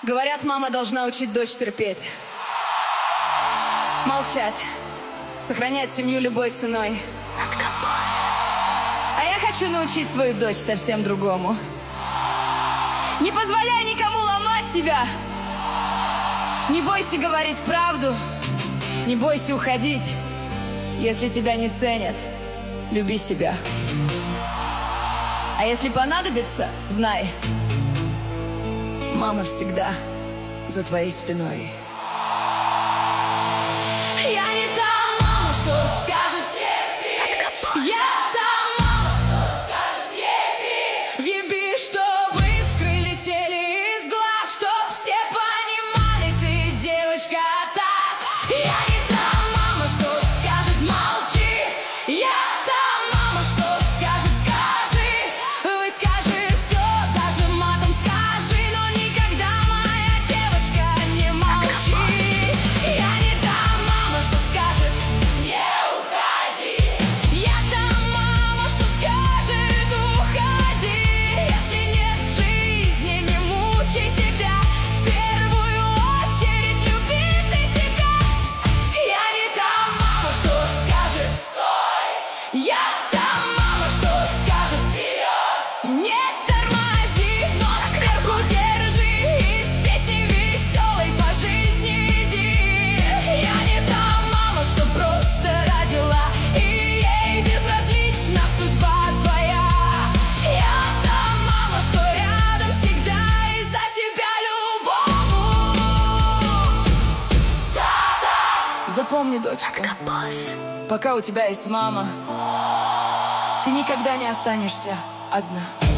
Говорят, мама должна учить дочь терпеть, молчать, сохранять семью любой ценой. А я хочу научить свою дочь совсем другому. Не позволяй никому ломать тебя. Не бойся говорить правду. Не бойся уходить. Если тебя не ценят, люби себя. А если понадобится, знай, мама всегда за твоей спиной. Я не та мама, что скажет терпи. Я та мама, что скажет еби. Еби, чтоб искры летели из глаз, чтоб все понимали, ты девочка та. Я не та мама, что скажет молчи. Я та мама, что скажет скажи. Выскажи все, даже матом скажи, но никогда, моя девочка, не молчи. Я не та мама, что скажет не уходи. Я та мама, что скажет уходи. Если нет жизни, не мучай себя. В первую очередь люби ты себя. Я не та мама, что скажет стой. Я та мама, что скажет вперед. Не тормози, но сверху держи. И с песней веселой по жизни иди. Я не та мама, что просто родила, и ей безразлична судьба твоя. Я та мама, что рядом всегда и за тебя любому. Запомни, дочка, пока у тебя есть мама, ты никогда не останешься одна.